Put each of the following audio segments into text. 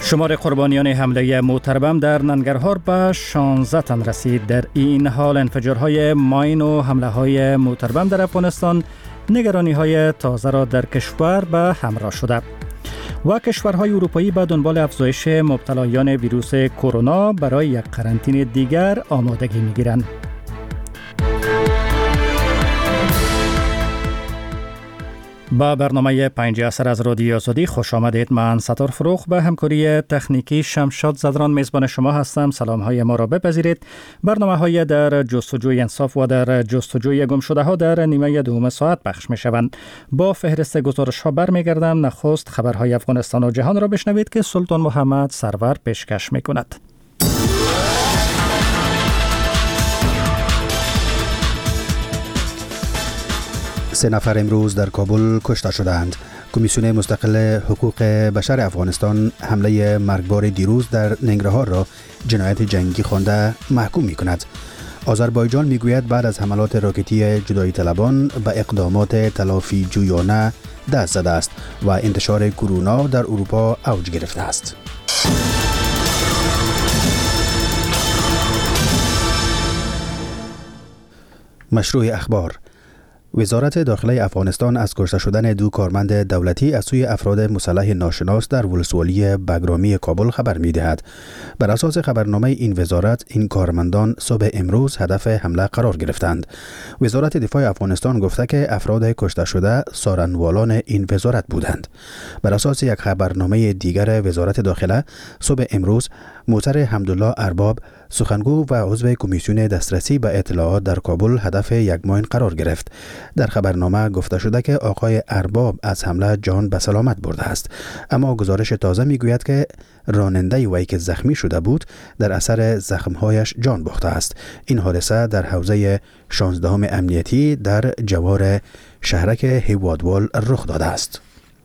شمار قربانیان حمله موتر بم در ننگرهار به 16 تن رسید. در این حال انفجارهای ماین و حمله‌های موتر بم در افغانستان نگرانی‌های تازه را در کشور به همراه شده و کشورهای اروپایی به دنبال افزایش مبتلایان ویروس کرونا برای یک قرنطینه دیگر آمادگی می‌گیرند. با برنامه 5 عصر از رادیوی آزادی خوش آمدید. من ستار فروخ به همکاری تکنیکی شمشاد زدران میزبان شما هستم. سلام های ما را بپذیرید. برنامه های در جستجوی انصاف و در جستجوی گم شده ها در نیمه دوم ساعت پخش می شوند. با فهرست گزارش ها برمیگردم. نخست خبرهای افغانستان و جهان را بشنوید که سلطان محمد سرور پیشکش می کند. 3 نفر امروز در کابل کشته شدند. کمیسیون مستقل حقوق بشر افغانستان حمله مرگبار دیروز در ننگرهار را جنایت جنگی خوانده محکوم می کند. آذربایجان می گوید بعد از حملات راکتی جدایی طلبان به اقدامات تلافی جویانه دست زده است و انتشار کرونا در اروپا اوج گرفته است. مشروع اخبار: وزارت داخله افغانستان از کشته شدن 2 کارمند دولتی از سوی افراد مسلح ناشناس در ولسوالی بگرامی کابل خبر می‌دهد. بر اساس خبرنامه این وزارت، این کارمندان صبح امروز هدف حمله قرار گرفتند. وزارت دفاع افغانستان گفته که افراد کشته شده سارنوالان این وزارت بودند. بر اساس یک خبرنامه دیگر وزارت داخله، صبح امروز محتر حمدالله ارباب، سخنگو و عضو کمیسیون دسترسی به اطلاعات در کابل هدف یک ماین قرار گرفت. در خبرنامه گفته شده که آقای ارباب از حمله جان به سلامت برده است، اما گزارش تازه میگوید که راننده وی که زخمی شده بود در اثر زخمهایش جان باخته است. این حادثه در حوزه 16 امنیتی در جوار شهرک هیوادوال رخ داده است.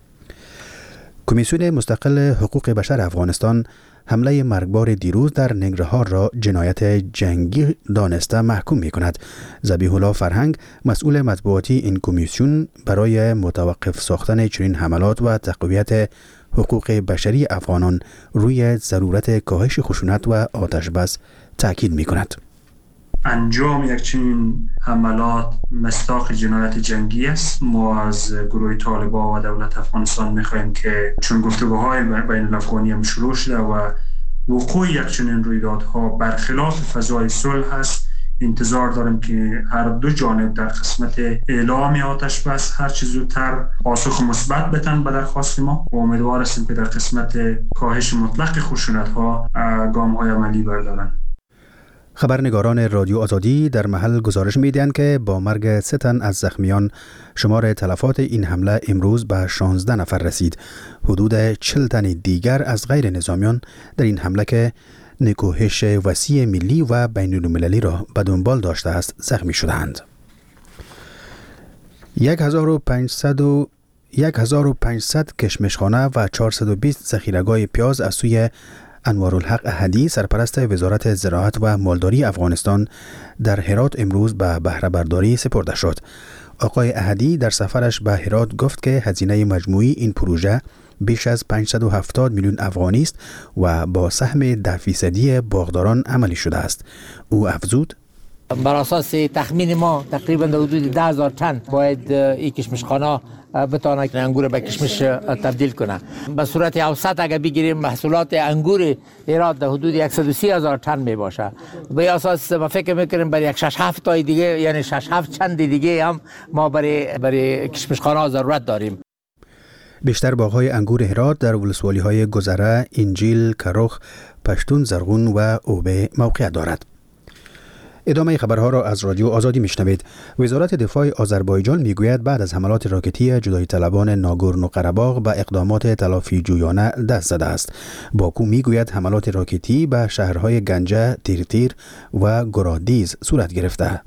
کمیسیون مستقل حقوق بشر افغانستان حمله مرگبار دیروز در ننگرهار را جنایت جنگی دانسته محکوم می کند. ذبیح الله فرهنگ، مسئول مطبوعاتی این کمیسیون، برای متوقف ساختن چنین حملات و تقویت حقوق بشری افغانان روی ضرورت کاهش خشونت و آتش بس تاکید می کند. انجام یک چنین حملات مصداق جنایت جنگی است. ما از گروه طالبان و دولت افغانستان می‌خواهیم که چون گفتگوهای بین الافغانی هم شروع شده و وقوع یک چنین رویدادها برخلاف فضای صلح است، انتظار داریم که هر دو جانب در قسمت اعلام آتش بس هر چه زودتر پاسخ مثبت بدن به درخواست ما و امیدوار هستیم که در قسمت کاهش مطلق خشونت‌ها گام‌های عملی بردارند. خبرنگاران رادیو آزادی در محل گزارش می‌دهند که با مرگ 3 تن از زخمیان، شمار تلفات این حمله امروز به 16 نفر رسید. حدود 40 تن دیگر از غیر نظامیان در این حمله که نکوهش وسیع ملی و بین‌المللی را به دنبال داشته است زخمی شدند. 1500 کشمشخانه و 420 ذخیره‌گاه پیاز از سوی انوارالحق احدی، سرپرست وزارت زراعت و مالداری افغانستان، در هرات امروز به بهره برداری سپرده شد. آقای احدی در سفرش به هرات گفت که هزینه مجموعی این پروژه بیش از 570 میلیون افغانی است و با سهم 10% باغداران عملی شده است. او افزود: بر اساس تخمین ما تقریبا حدود 10,000 تن باید این کشمشخانه بتونه انگور به کشمش تبدیل کنه. به صورت اوسط اگر بگیریم محصولات انگور ایراد در حدود 130,000 تن می باشه. به اساس ما فکر میکنیم برای 6-7 تای دیگه، یعنی 6-7 چند دیگه هم ما برای کشمشخانه ضرورت داریم. بیشتر باغ‌های انگور هرات در ولسوالی‌های گذره، انجیل، کرخ، پشتون، زرغون و اوبه موقعیت دارد. ادامه خبرها را از رادیو آزادی میشنوید. وزارت دفاع آذربایجان میگوید بعد از حملات راکتی جدایی طلبان ناگورنو قره‌باغ به اقدامات تلافی جویانه دست زده است. باکو میگوید حملات راکتی به شهرهای گنجه، تیرتیر و گرادیز صورت گرفته.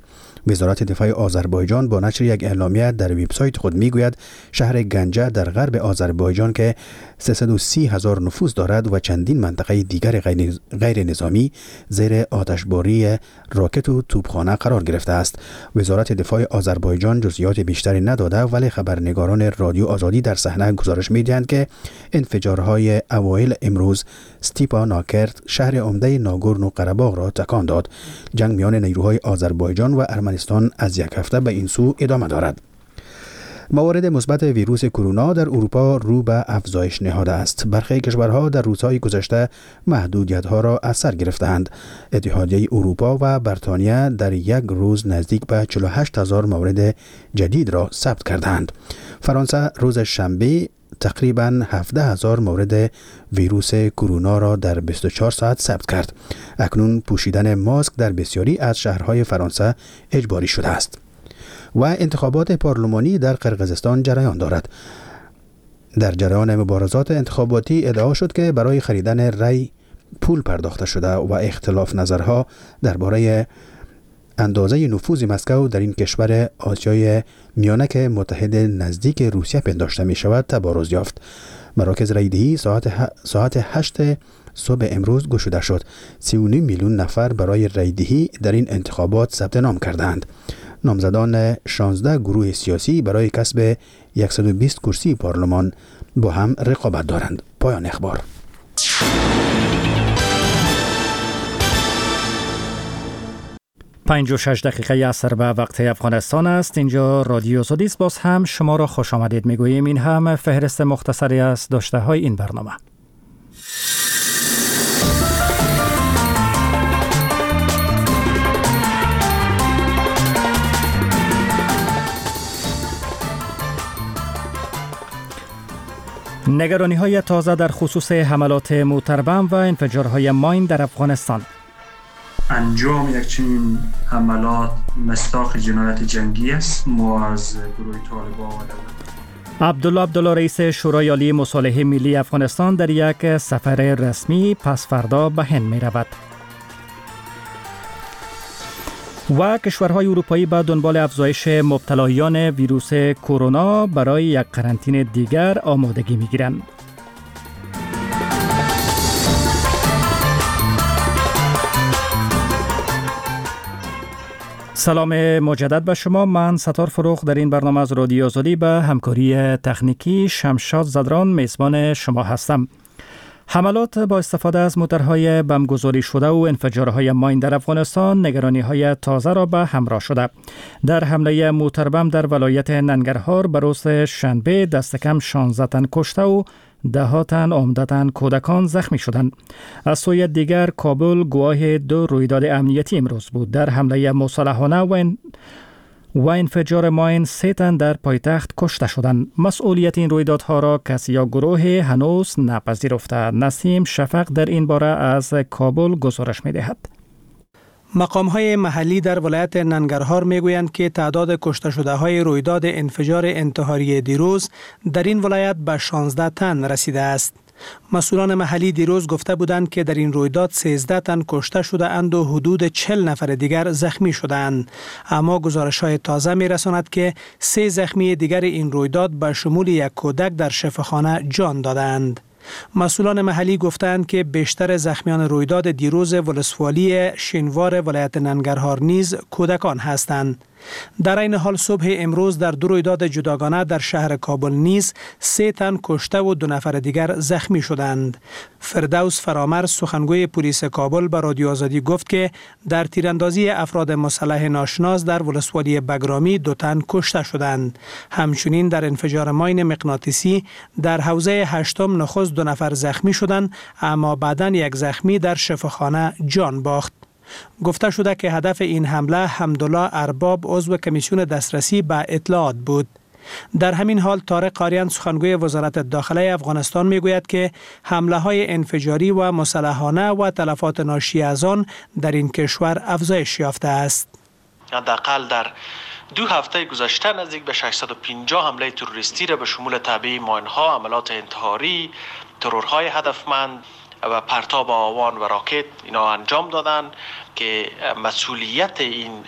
وزارت دفاع آذربایجان با نشر یک اعلامیه در وبسایت خود میگوید شهر گنجه در غرب آذربایجان که 330,000 نفوس دارد و چندین منطقه دیگر غیر نظامی زیر آتشباری راکت و توپخانه قرار گرفته است. وزارت دفاع آذربایجان جزئیات بیشتری نداده، ولی خبرنگاران رادیو آزادی در صحنه گزارش می‌دهند که انفجارهای اوایل امروز استیپاناکرت شهر عمده ناگورنو قره‌باغ را تکان داد. جنگ میان نیروهای آذربایجان و ارمنستان از یک هفته به این سو ادامه دارد. موارد مثبت ویروس کرونا در اروپا رو به افزایش نهاده است. برخی کشورها در روزهای گذشته محدودیت‌ها را از سر گرفتند. اتحادیه اروپا و بریتانیا در یک روز نزدیک به 48,000 مورد جدید را ثبت کردند. فرانسه روز شنبه تقریباً 17,000 مورد ویروس کرونا را در 24 ساعت ثبت کرد. اکنون پوشیدن ماسک در بسیاری از شهرهای فرانسه اجباری شده است. و انتخابات پارلمانی در قرقیزستان جریان دارد. در جریان مبارزات انتخاباتی ادعا شد که برای خریدن رای پول پرداخته شده و اختلاف نظرها درباره اندازه نفوذ مسکو در این کشور آسیای میانه که متحد نزدیک روسیه پنداشته می شود تبارز یافت. مراکز رایدهی ساعت 8 صبح امروز گشوده شد. 39 میلیون نفر برای رایدهی در این انتخابات ثبت نام کردند. نامزدان 16 گروه سیاسی برای کسب 120 کرسی پارلمان با هم رقابت دارند. پایان اخبار. پنج و 6 دقیقه عصر به وقت افغانستان است. اینجا رادیو آزادی است. باز هم شما را خوش آمدید میگوییم. این هم فهرست مختصری از داشته های این برنامه. نگرانی های تازه در خصوص حملات موتربم و انفجارهای ماین در افغانستان. انجام یک چنین حملات مصداق جنایت جنگی است. ما از گروه طالبان و دولت عبدالله رئیس شورای عالی مصالحه ملی افغانستان در یک سفر رسمی پس فردا به هند می رود. و کشورهای اروپایی به دنبال افزایش مبتلایان ویروس کرونا برای یک قرنطینه دیگر آمادگی می گیرند. سلام مجدد به شما. من ستار فروغ در این برنامه از رادیو آزادی به همکاری تکنیکی شمشاد زدران میزبان شما هستم. حملات با استفاده از موترهای بمبگذاری شده و انفجارهای ماین در افغانستان نگرانی‌های تازه را به همراه شده. در حمله موتربم در ولایت ننگرهار به روز شنبه دست کم 16 تن کشته و 10 تن عمدتاً کودکان زخمی شدند. از سوی دیگر کابل گواه 2 رویداد امنیتی امروز بود. در حمله مسلحانه و انفجار ماین 3 تن در پایتخت کشته شدند. مسئولیت این رویدادها را کسی یا گروه هنوز نپذیرفته. نسیم شفق در این باره از کابل گزارش می‌دهد. مقام‌های محلی در ولایت ننگرهار می‌گویند که تعداد کشته شده‌های رویداد انفجار انتحاری دیروز در این ولایت به 16 تن رسیده است. مسئولان محلی دیروز گفته بودند که در این رویداد 13 تن کشته شده اند و حدود 40 نفر دیگر زخمی شدند. اما گزارش‌های تازه می‌رساند که 3 زخمی دیگر این رویداد به شمول یک کودک در شفاخانه جان دادند. مسئولان محلی گفتند که بیشتر زخمیان رویداد دیروز ولسوالی شینوار ولایت ننگرهار نیز کودکان هستند. در این حال صبح امروز در 2 رویداد جداگانه در شهر کابل نیز 3 تن کشته و 2 نفر دیگر زخمی شدند. فردوس فرامرز سخنگوی پلیس کابل به رادیو آزادی گفت که در تیراندازی افراد مسلح ناشناس در ولسوالی بگرامی 2 تن کشته شدند. همچنین در انفجار ماین مغناطیسی در حوزه 8 نخست 2 نفر زخمی شدند، اما بعداً یک زخمی در شفاخانه جان باخت. گفته شده که هدف این حمله حمدالله ارباب عضو کمیسیون دسترسی به اطلاعات بود. در همین حال طارق قاریان سخنگوی وزارت داخله افغانستان میگوید که حمله های انفجاری و مسلحانه و تلفات ناشی از آن در این کشور افزایش یافته است. حداقل در 2 هفته گذشته نزدیک به 650 حمله تروریستی را به شمول تعبیه ماین‌ها، حملات انتحاری، ترورهای هدفمند و پرتاب آوان و راکت اینا انجام دادن که مسئولیت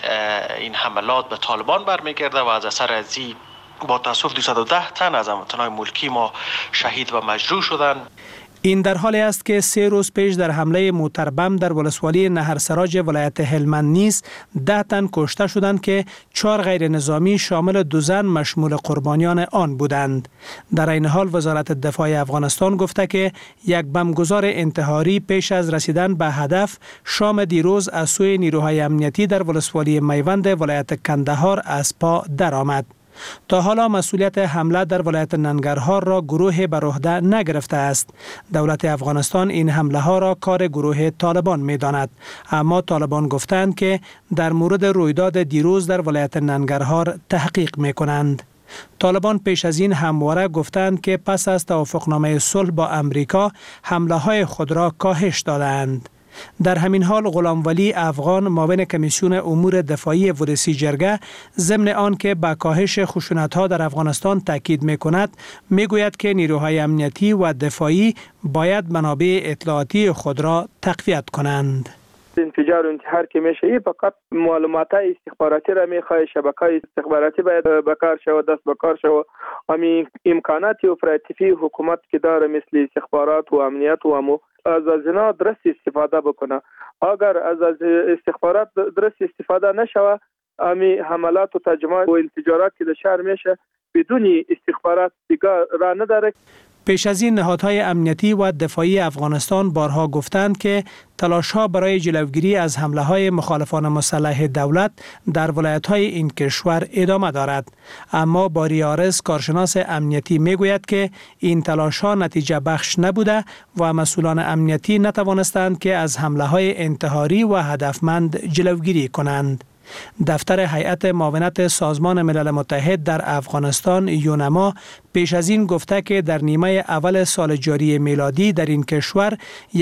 این حملات به طالبان برمیگرده و از اثر ازی با تاسف 210 تن از هموطنان ملکی ما شهید و مجروح شدند. این در حالی است که 3 روز پیش در حمله موتربم در ولسوالی نهرسراج ولایت هلمند نیز 10 تن کشته شدند که 4 غیر نظامی شامل 2 زن مشمول قربانیان آن بودند. در این حال وزارت دفاع افغانستان گفته که یک بمبگذار انتحاری پیش از رسیدن به هدف شام دیروز از سوی نیروهای امنیتی در ولسوالی میوند ولایت کندهار از پا درآمد. تا حالا مسئولیت حمله در ولایت ننگرهار را گروه بر عهده نگرفته است. دولت افغانستان این حمله ها را کار گروه طالبان می داند. اما طالبان گفتند که در مورد رویداد دیروز در ولایت ننگرهار تحقیق می کنند. طالبان پیش از این همواره گفتند که پس از توافقنامه صلح با امریکا حمله های خود را کاهش دادند. در همین حال غلام ولی افغان معاون کمیسیون امور دفاعی ودسی جرگه ضمن آن که به کاهش خشونت‌ها در افغانستان تاکید می‌کند می‌گوید که نیروهای امنیتی و دفاعی باید منابع اطلاعاتی خود را تقویت کنند. انفجار و انتحار که میشه فقط معلومات استخباراتی را میخواه، شبکه‌های استخباراتی باید بکار شود، دست بکار شود. همین امکانات افراطی حکومت که داره مثل استخبارات و امنیت و از اینا درست استفاده بکنه. اگر از استخبارات درست استفاده نشود، همین حملات و تجمعات و انفجارات که در شهر میشه بدون استخبارات دیگه راه نداره. پیش از این نهادهای امنیتی و دفاعی افغانستان بارها گفتند که تلاش‌ها برای جلوگیری از حمله‌های مخالفان مسلح دولت در ولایت‌های این کشور ادامه دارد. اما باری آرس کارشناس امنیتی می‌گوید که این تلاش‌ها نتیجه بخش نبوده و مسئولان امنیتی نتوانستند که از حمله‌های انتحاری و هدفمند جلوگیری کنند. دفتر هیئت معاونت سازمان ملل متحد در افغانستان یونما پیش از این گفته که در نیمه اول سال جاری میلادی در این کشور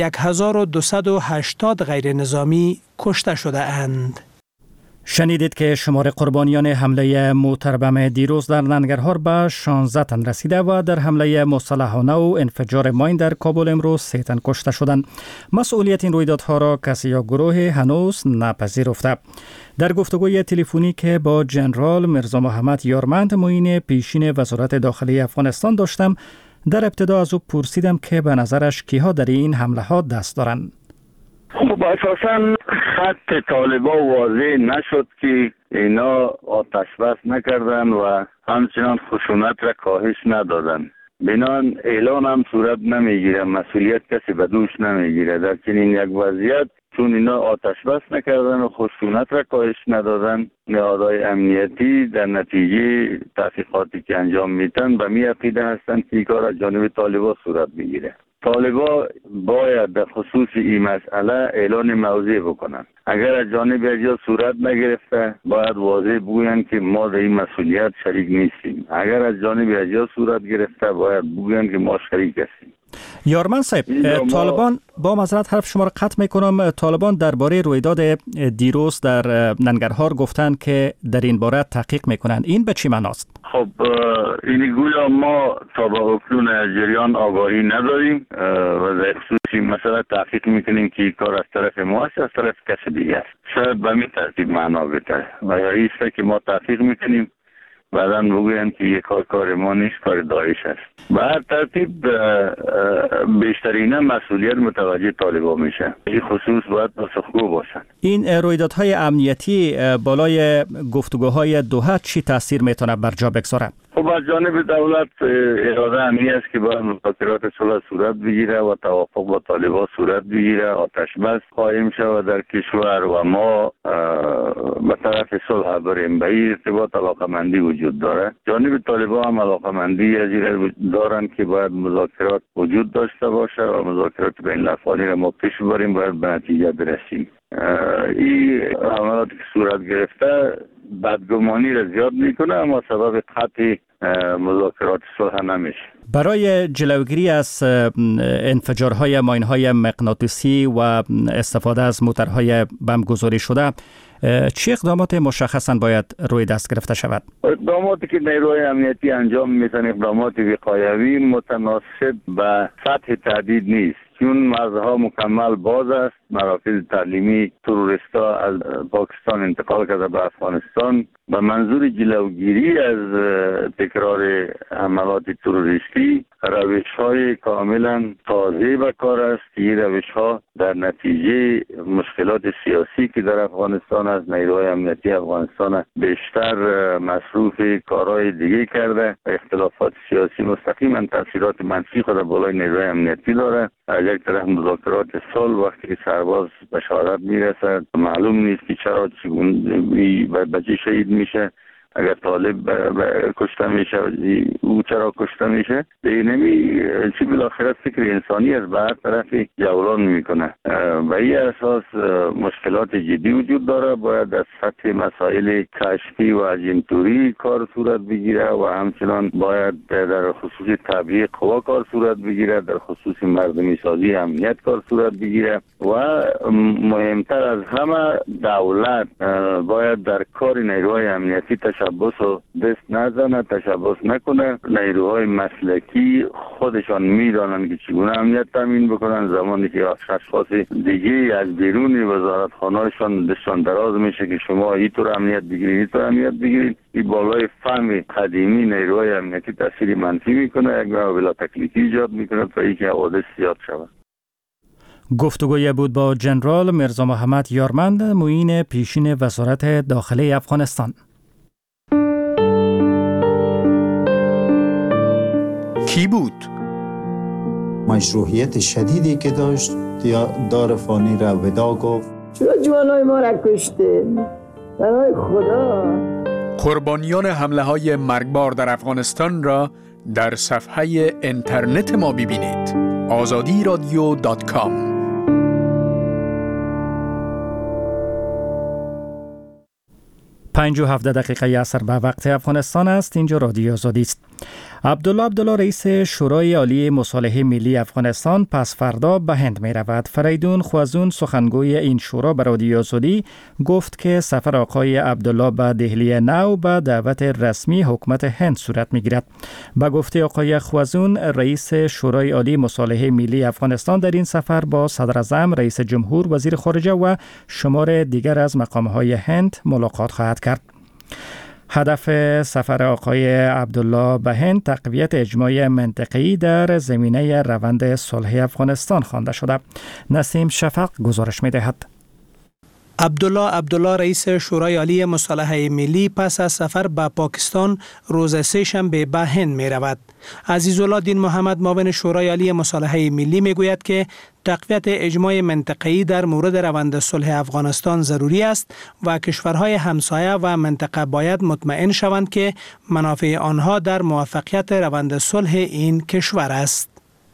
1280 غیر نظامی کشته شده اند. شنیدید که شمار قربانیان حمله موتربم دیروز در ننگرهار به 16 تن رسیده و در حمله مسلحانه و انفجار ماین در کابل امروز 3 تن کشته شدند. مسئولیت این رویدادها را کسی یا گروه هنوز نپذیرفته. در گفتگوی تلفنی که با جنرال میرزا محمد یارمند معین پیشین وزارت داخلی افغانستان داشتم، در ابتدا از او پرسیدم که به نظرش کیها در این حمله ها دست دارند. خب اساساً خط طالبا واضح نشد که اینا آتش بس نکردن و همچنان خشونت را کاهش ندادن. بنان اعلان هم صورت نمیگیره، مسئولیت کسی به دوش نمیگیره. در چنین یک وضعیت چون اینا آتش بس نکردن و خشونت را کاهش ندادن، نهادهای امنیتی در نتیجه تحقیقاتی که انجام میدن به می عقیده هستند که این کار از جانب طالبا صورت میگیره. طالبا باید در خصوص این مسئله اعلان موضع بکنن. اگر از جانب اجیا صورت نگرفته باید واضح بگویند که ما در این مسئولیت شریک نیستیم. اگر از جانب اجیا صورت گرفته باید بگویند که ما شریک هستیم. یارمن صاحب، طالبان با معذرت حرف شما را قطع میکنم، طالبان درباره رویداد دیروز در ننگرهار گفتند که در این باره تحقیق میکنند. این به چی معناست؟ خب این گویا ما تا به اکنون از جریان آگاهی نداریم و در خصوص این مسئله تحقیق میکنیم که کار از طرف ما است از طرف کسی دیگه است. شاید به می ترتیب معنا بده و یا ایسته که ما تحقیق میکنیم بعدا بگویند که یک کار ما نیست، کار داعش است. به هر ترتیب بیشترین مسئولیت متوجه طالبان میشه. این خصوص باید پاسخگو باشند. این رویدادهای امنیتی بالای گفتگوهای دوحه چی تاثیر میتونه بر جا بگذاره؟ خب از جانب دولت اراده همی است که باید مذاکرات صلح صورت بگیره و توافق با طالبان صورت بگیره، آتش بس قائم شود در کشور و ما به طرف صلح بریم. به این ارتباط علاقمندی وجود داره. جانب طالبان هم علاقمندی از این دارن که باید مذاکرات وجود داشته باشه و مذاکرات بین الافغانی را ما پیش بریم، باید به نتیجه برسیم. این عملیاتی که صورت گرفته بدگمانی را زیاد میکنه اما سبب قطع مذاکرات صلح نمیشه. برای جلوگیری از انفجارهای ماینهای مغناطیسی و استفاده از موترهای بمبگذاری شده چه اقدامات مشخصا باید روی دست گرفته شود؟ اقداماتی که نیروهای امنیتی انجام میتن اقدامات وقایوی متناسب به سطح تهدید نیست. چون مرزها مکمل باز است، مراکز تعلیمی تروریستا از پاکستان انتقال کرده به افغانستان به منظور جلوگیری از تکرار حملات تروریستی روش‌های کاملا تازه به کار است. این روش‌ها در نتیجه مشکلات سیاسی که در افغانستان است، نیروهای امنیتی افغانستان بیشتر مصروف کارهای دیگه کرده. اختلافات سیاسی مستقیما تاثیرات منفی خود بالای نیروهای امنیتی داره. از یک طرف مذاکرات صلح وقتی که سرباز به شهادت میرسد معلوم نیست که چرا به چه شهید میشه. اگر طالب کشته میشه او چرا کشته میشه دیگه نمی چی بالاخره فکر انسانی از به هر طرفی جولان میکنه. و این اساس مشکلات جدی وجود داره. باید از سطح مسائل کشفی و اجنتوری کار صورت بگیره و همچنان باید در خصوص تبلیغ قوا کار صورت بگیره، در خصوص مردمی سازی امنیت کار صورت بگیره و مهمتر از همه دولت باید در کار نیروهای امنیتی تشبث و دست نزنه، تشبث نکنه. نیروهای مسلکی خودشان میدانند که چگونه امنیت تامین بکنن. زمانی که اشخاص دیگه از بیرون وزارتخانه‌شان دستشان دراز میشه که شما اینطور امنیت بگیرید، اینطور امنیت بگیرید، این بالای فهم قدیمی نیروهای امنیتی تاثیر منفی میکنه، یک نوع بلا تکلیفی ایجاد میکنه تا اینکه حوادث زیاد شود. گفتگوی بود با جنرال میرزا محمد یارمند، معین پیشین وزارت داخله افغانستان. کی بود؟ مشروعیت شدیدی که داشت دار فانی را ودا گفت. چرا جوانای ما را کشتین؟ برای خدا. قربانیان حمله های مرگبار در افغانستان را در صفحه اینترنت ما ببینید. azadiradio.com 57 دقیقه عصر به وقت افغانستان است. اینجا رادیو آزادی است. عبدالله رئیس شورای عالی مصالحه ملی افغانستان پس فردا به هند می رود. فریدون خوازون سخنگوی این شورا به رادیو آزادی گفت که سفر آقای عبدالله به دهلی نو به دعوت رسمی حکومت هند صورت می گیرد. به گفته آقای خوازون، رئیس شورای عالی مصالحه ملی افغانستان در این سفر با صدر اعظم، رئیس جمهور، وزیر خارجه و شمار دیگر از مقامهای هند ملاقات خواهد کرد. هدف سفر آقای عبدالله به هند تقویت اجماع منطقه‌ای در زمینه روند صلح افغانستان خوانده شده. نسیم شفق گزارش می‌دهد. عبدالله رئیس شورای عالی مصالحه ملی پس از سفر به پاکستان روز سه‌شنبه به هند می رود. عزیزالله دین محمد معاون شورای عالی مصالحه ملی می گوید که تقویت اجماع منطقه‌ای در مورد روند صلح افغانستان ضروری است و کشورهای همسایه و منطقه باید مطمئن شوند که منافع آنها در موفقیت روند صلح این کشور است.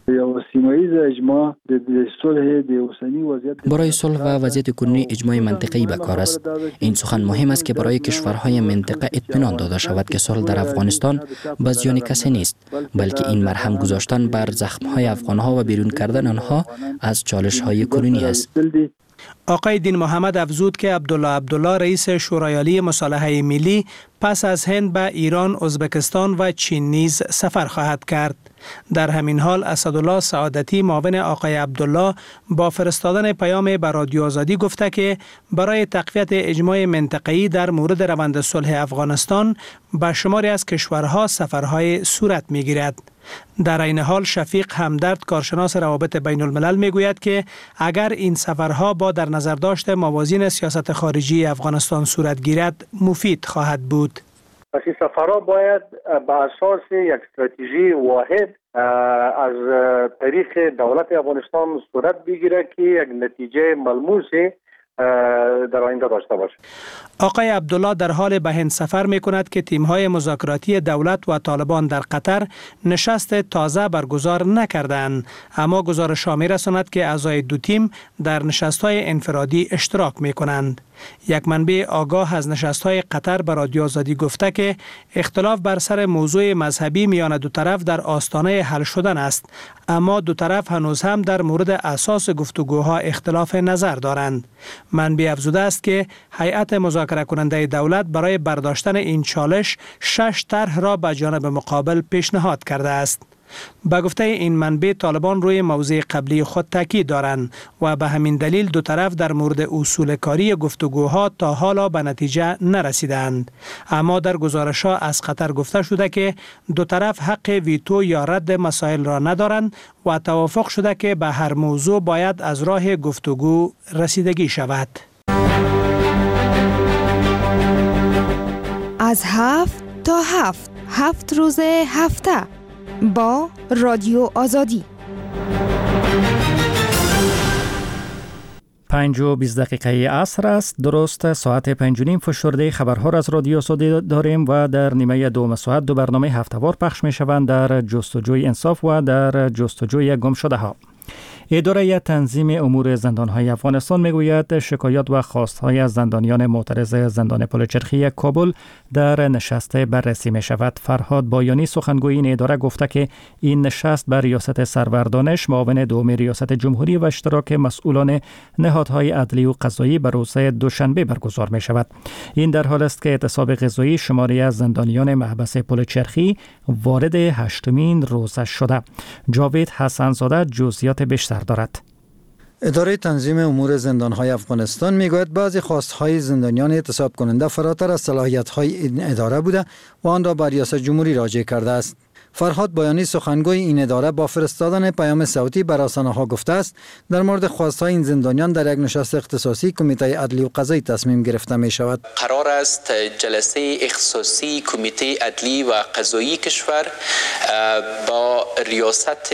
برای صلح و وضعیت کنونی اجماع منطقه‌ای به کار است. این سخن مهم است که برای کشورهای منطقه اطمینان داده شود که صلح در افغانستان به زیان کسی نیست، بلکه این مرهم گذاشتن بر زخم‌های افغان‌ها و بیرون کردن آنها از چالش‌های کنونی است. آقای دین محمد افزود که عبدالله رئیس شورای عالی مصالحه ملی پس از هند به ایران، ازبکستان و چین نیز سفر خواهد کرد. در همین حال اسدالله سعادتی معاون آقای عبدالله با فرستادن پیام به رادیو آزادی گفته که برای تقویت اجماع منطقه‌ای در مورد روند صلح افغانستان به شماری از کشورها سفرهای صورت می‌گیرد. در این حال شفیق همدرد کارشناس روابط بین الملل میگوید که اگر این سفرها با در نظر داشت موازین سیاست خارجی افغانستان صورت گیرد مفید خواهد بود. پس این سفرها باید به اساس یک استراتژی واحد از طریق دولت افغانستان صورت بگیره که یک نتیجه ملموسی در آینده داشته باشه. آقای عبدالله در حال به هند سفر می کند که تیم‌های مذاکراتی دولت و طالبان در قطر نشست تازه برگزار نکردند، اما گزارش‌ها می‌رساند که اعضای دو تیم در نشست‌های انفرادی اشتراک می‌کنند. یک منبع آگاه از نشست‌های قطر به رادیو آزادی گفته که اختلاف بر سر موضوع مذهبی میان دو طرف در آستانه حل شدن است، اما دو طرف هنوز هم در مورد اساس گفتگوها اختلاف نظر دارند. منبع افزوده است که هیئت مذاکره کننده دولت برای برداشتن این چالش 6 طرح را به جانب مقابل پیشنهاد کرده است. به گفته این منبع طالبان روی موضع قبلی خود تاکید دارند و به همین دلیل دو طرف در مورد اصول کاری گفتگوها تا حالا به نتیجه نرسیدند. اما در گزارش‌ها از قطر گفته شده که دو طرف حق ویتو یا رد مسائل را ندارند و توافق شده که به هر موضوع باید از راه گفتگو رسیدگی شود. از 7 تا 7 روز هفته با رادیو آزادی. 5:20 عصر است. درست ساعت 5:30 فشرده خبرها را از رادیو آزادی داریم و در نیمه دوم ساعت دو برنامه هفته‌وار پخش می شوند در جستجوی انصاف و در جستجوی گم شده ها. اداره تنظیم امور زندانهای افغانستان میگوید شکایات و خواستهای از زندانیان معترض زندان پلچرخی کابل در نشست بررسی می شود. فرهاد بایانی سخنگوی این اداره گفته که این نشست بر ریاست سرور دانش معاون دوم ریاست جمهوری و اشتراک مسئولان نهادهای عدلی و قضایی بر روز دوشنبه برگزار می شود. این در حال است که اعتصاب قضایی شماری از زندانیان محبس پلچرخی وارد 8مین روزش شده. جاوید حسن‌زاده جزئیات بیشتر دارد. اداره تنظیم امور زندانهای افغانستان میگوید بعضی خواستهای زندانیان اعتصاب کننده فراتر از صلاحیت‌های این اداره بوده و آن را به ریاست جمهوری راجع کرده است. فرهاد بایانی سخنگوی این اداره با فرستادن پیام صوتی به رسانه‌ها گفته است در مورد خواستهای این زندانیان در یک نشست اختصاصی کمیته عدلی و قضایی تصمیم گرفته می شود. قرار است جلسه اختصاصی کمیته عدلی و قضایی کشور با ریاست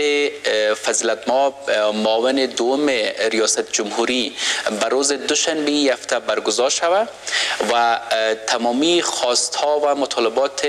فضیلت مآب معاون دوم ریاست جمهوری بر روز دوشنبه هفته برگزار شود و تمامی خواستها و مطالبات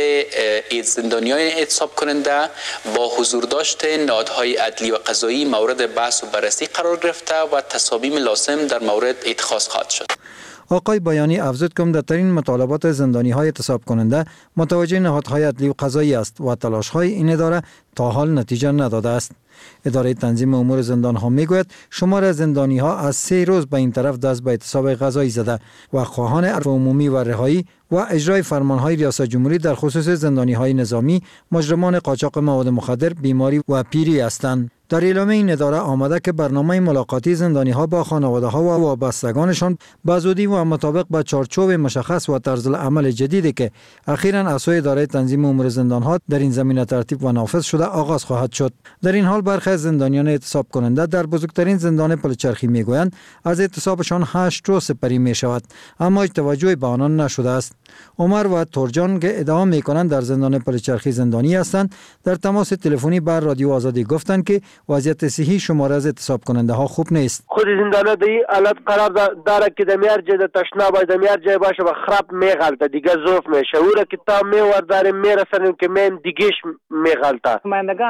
زندانیان اعتصاب کننده با حضور داشته نهادهای عدلی و قضایی مورد بحث و بررسی قرار گرفته و تصامیم لازم در مورد اتخاذ خواهد شد. آقای بایانی افزود که عمده‌ترین مطالبات زندانی‌های اعتصاب کننده متوجه نهادهای عدلی و قضایی است و تلاش‌های این اداره تا حال نتیجه نداده است. اداره تنظیم امور زندان‌ها میگوید شمار از زندانی‌ها از 3 روز به این طرف دست به اعتصاب قضایی زده و خواهان عفو عمومی و رهایی و اجرای فرمان‌های ریاست جمهوری در خصوص زندانی‌های نظامی، مجرمان قاچاق مواد مخدر، بیماری و پیری هستند. در اعلامیه این اداره آمده که برنامه ملاقاتی زندانی‌ها با خانواده‌ها و وابستگانشان به زودی و مطابق با چارچوب مشخص و طرز عمل جدیدی که اخیراً از سوی اداره تنظیم امور زندان‌ها در این زمینه ترتیب و نافذ شده آغاز خواهد شد. در این حال برخی از زندانیان اعتصاب کننده در بزرگترین زندان پلچرخی میگویند از اعتصابشان 8 روز سپری می شود اما توجهی به آنان نشده است. عمر و تورجان که ادعا میکنند در زندان پلچرخی زندانی هستند در تماس تلفنی بر رادیو آزادی گفتند که وضعیت صحی شمار از اعتصاب کننده ها خوب نیست. خود زندانه دی حالت قرار داره که دمیار جای تشنا باشه دمیار جای باشه و خراب میغلطه دیگه ظرف میشه او را که تا میور داریم میرسنیم که من دیگهش میغلطه.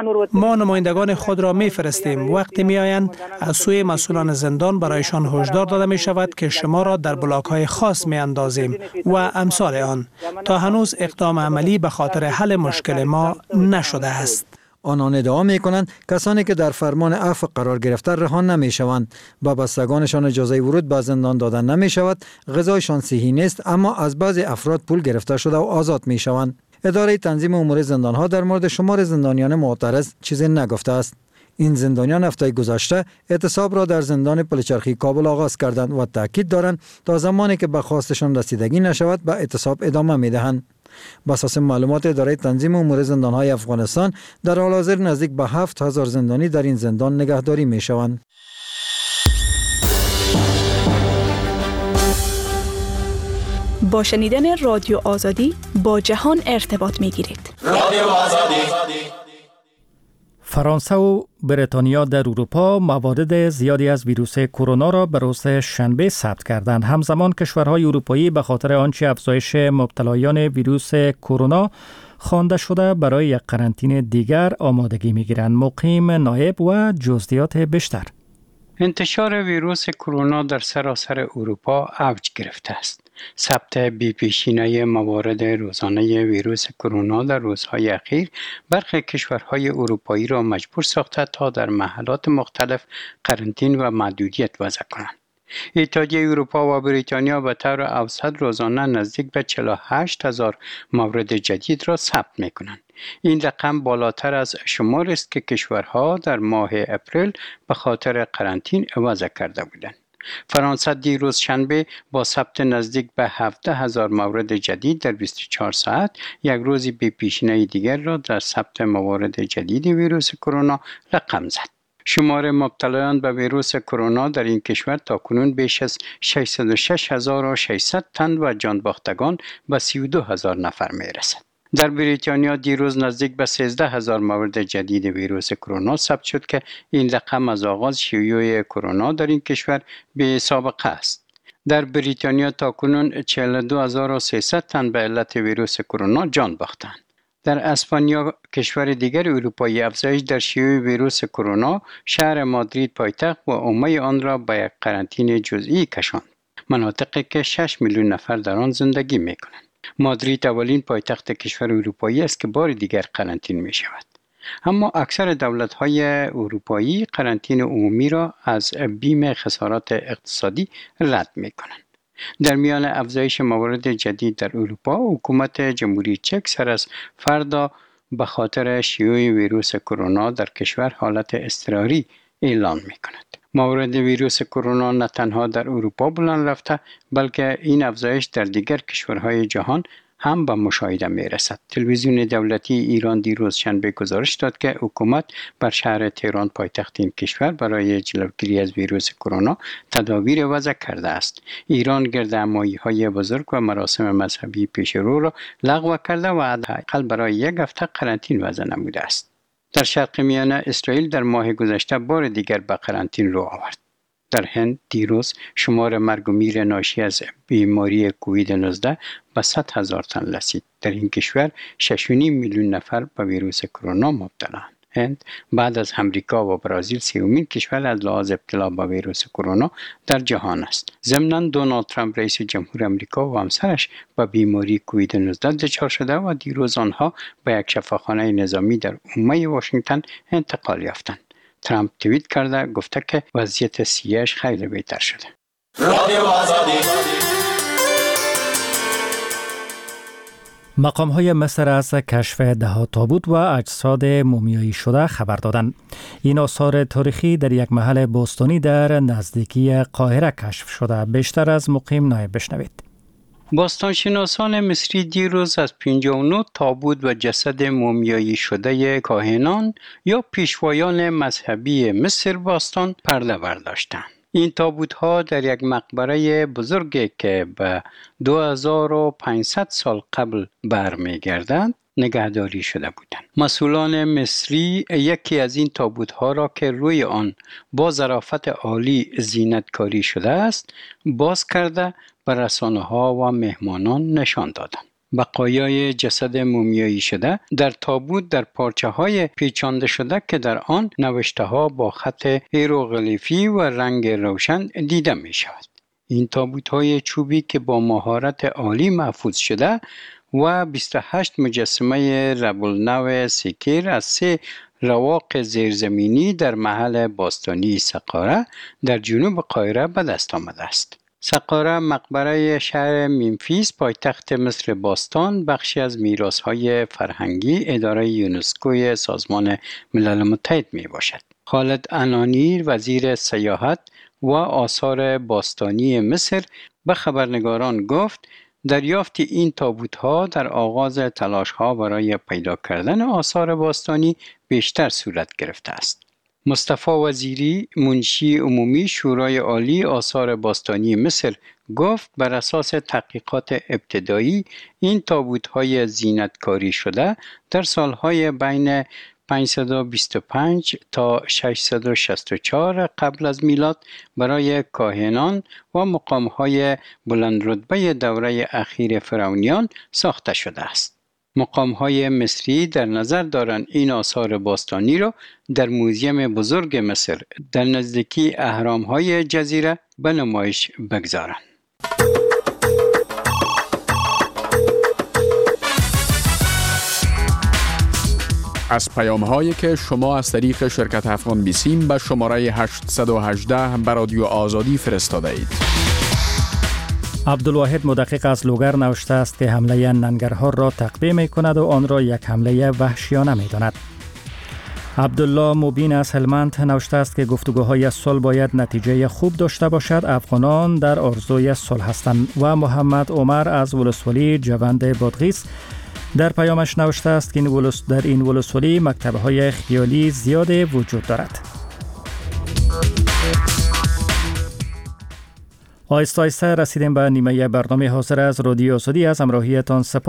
ما نمایندگان خود را میفرستیم وقتی میآیند از سوی مسئولان زندان برایشان هشدار داده می شود که شما را در بلاک های خاص می اندازیم و امثال آن. تا هنوز اقدام عملی به خاطر حل مشکل ما نشده است. آنان ادعا می کنند کسانی که در فرمان عفو قرار گرفته رها نمی شوند. با بستگانشان اجازه ورود به زندان دادن نمی شود. غذایشان صحی نیست اما از بعضی افراد پول گرفته شده و آزاد می شوند. اداره تنظیم امور زندانها در مورد شمار زندانیان معترض چیزی نگفته است. این زندانیان هفته گذشته اعتصاب را در زندان پلچرخی کابل آغاز کردند و تاکید دارند تا زمانی که به خواستشان رسیدگی نشود به اعتصاب ادامه می‌دهند. بر اساس معلومات اداره تنظیم امور زندان‌های افغانستان در حال حاضر نزدیک به 7000 زندانی در این زندان نگهداری می‌شوند. با شنیدن رادیو آزادی با جهان ارتباط می‌گیرید. رادیو آزادی. فرانسه و بریتانیا در اروپا موارد زیادی از ویروس کرونا را به روز شنبه ثبت کردند. همزمان کشورهای اروپایی به خاطر آنچه افزایش مبتلایان ویروس کرونا خوانده شده برای یک قرنطینه دیگر آمادگی می‌گیرند. مقیم نایب و جزئیات بیشتر. انتشار ویروس کرونا در سراسر اروپا اوج گرفته است. ثبت بی‌پیشینه موارد روزانه ویروس کرونا در روزهای اخیر برخی کشورهای اروپایی را مجبور ساخته تا در محلات مختلف قرنطینه و محدودیت وضع کنند. اتحادیه اروپا و بریتانیا به طور اوسط روزانه نزدیک به 48,000 مورد جدید را ثبت می‌کنند. این رقم بالاتر از شماری است که کشورها در ماه اپریل به خاطر قرنطینه وضع کرده بودند. فرانسه دیروز شنبه با ثبت نزدیک به 17,000 مورد جدید در 24 ساعت یک روز بی پیشینه دیگر را در ثبت موارد جدید ویروس کرونا رقم زد. شمار مبتلایان به ویروس کرونا در این کشور تاکنون بیش از 606,600 تن و جانباختگان به 32,000 نفر می رسد. در بریتانیا دیروز نزدیک به 13,000 مورد جدید ویروس کرونا ثبت شد که این رقم از آغاز شیوع کرونا در این کشور بی سابقه است. در بریتانیا تاکنون 42,300 تن به علت ویروس کرونا جان باختند. در اسپانیا کشور دیگر اروپایی افزایش در شیوع ویروس کرونا شهر مادرید پایتخت و عمه آن را به یک قرنطینه جزئی کشاند. مناطقی که 6 میلیون نفر در آن زندگی می‌کنند. مادرید اولین پایتخت کشور اروپایی است که بار دیگر قرنطینه می شود. اما اکثر دولت‌های اروپایی قرنطینه عمومی را از بیم خسارات اقتصادی رد می‌کنند. در میان افزایش موارد جدید در اروپا، حکومت جمهوری چک سر از فردا به خاطر شیوع ویروس کرونا در کشور حالت اضطراری اعلان می‌کند. موارد ویروس کرونا نه تنها در اروپا بلند رفته، بلکه این افزایش در دیگر کشورهای جهان هم به مشاهده می رسد. تلویزیون دولتی ایران دیروز شنبه گزارش داد که حکومت بر شهر تهران پایتخت این کشور برای جلوگیری از ویروس کرونا تدابیر وضع کرده است. ایران گردهمایی‌های بزرگ و مراسم مذهبی پیش رو را لغو کرده و حداقل برای یک هفته قرنطینه وضع نموده است. در شرق میانه اسرائیل در ماه گذشته بار دیگر به قرنطینه رو آورد. در هند دیروز شمار مرگ و میر ناشی از بیماری کووید 19 به 100,000 تن رسید. در این کشور 6.5 میلیون نفر به ویروس کرونا مبتلایند. هند بعد از امریکا و برزیل سومین کشور از لحاظ ابتلا به ویروس کرونا در جهان است. ضمناً دونالد ترامپ رئیس جمهور امریکا و همسرش به بیماری کووید 19 دچار شده و دیروز آنها به یک شفاخانه نظامی در عمه واشنگتن انتقال یافتند. ترامپ توییت کرده گفته که وضعیت صحیش خیلی بهتر شده. مقام‌های مصر از کشف 10 تابوت و اجساد مومیایی شده خبر دادند. این آثار تاریخی در یک محل بوستانی در نزدیکی قاهره کشف شده. بیشتر از مقیم نایب بشنوید. باستانشناسان مصری دیروز از 59 تابوت و جسد مومیایی شده کاهنان یا پیشوایان مذهبی مصر باستان پرده برداشتند. این تابوت‌ها در یک مقبره بزرگی که به 2500 سال قبل برمیگردند نگهداری شده بودند. مسئولان مصری یکی از این تابوت‌ها را که روی آن با ظرافت عالی زینتکاری شده است باز کرده به رسانه‌ها و مهمانان نشان دادند. بقایای جسد مومیایی شده در تابوت در پارچه‌های پیچانده شده که در آن نوشته‌ها با خط هیروغلیفی و رنگ روشن دیده می‌شود. این تابوت‌های چوبی که با مهارت عالی محفوظ شده و 28 مجسمه رب‌النو سکیر از 3 رواق زیرزمینی در محل باستانی سقاره در جنوب قاهره به دست آمده است. سقاره مقبره شهر ممفیس پایتخت مصر باستان بخشی از میراث‌های فرهنگی اداره یونسکو سازمان ملل متحد می باشد. خالد عنانی وزیر سیاحت و آثار باستانی مصر به خبرنگاران گفت دریافت این تابوت‌ها در آغاز تلاش‌ها برای پیدا کردن آثار باستانی بیشتر صورت گرفته است. مصطفی وزیری منشی عمومی شورای عالی آثار باستانی مصر گفت بر اساس تحقیقات ابتدایی این تابوت‌های زینتکاری شده در سالهای بین 525 تا 664 قبل از میلاد برای کاهنان و مقام‌های بلندرتبه دوره اخیر فرعونیان ساخته شده است. مقام‌های مصری در نظر دارند این آثار باستانی را در موزیم بزرگ مصر در نزدیکی اهرام‌های جزیره به نمایش بگذارند. از پیام هایی که شما از طریق شرکت افغان بیسیم به شماره 818 به رادیو آزادی فرستاده اید. عبدالواحد مدقق از لوگر نوشته است که حمله ننگرهار را تقبیح می کند و آن را یک حمله وحشیانه می داند. عبدالله مبین از هلمند نوشته است که گفتگوهای صلح باید نتیجه خوب داشته باشد. افغانان در آرزوی صلح هستند. و محمد عمر از ولسوالی جوند بادغیس در پیامش نوشته است که در این ولسوالی مکتب‌های خیالی زیاد وجود دارد. آهسته آهسته رسیدیم به نیمه برنامه حاضر از رادیو آزادی. از همراهیتان سپاسگزارم.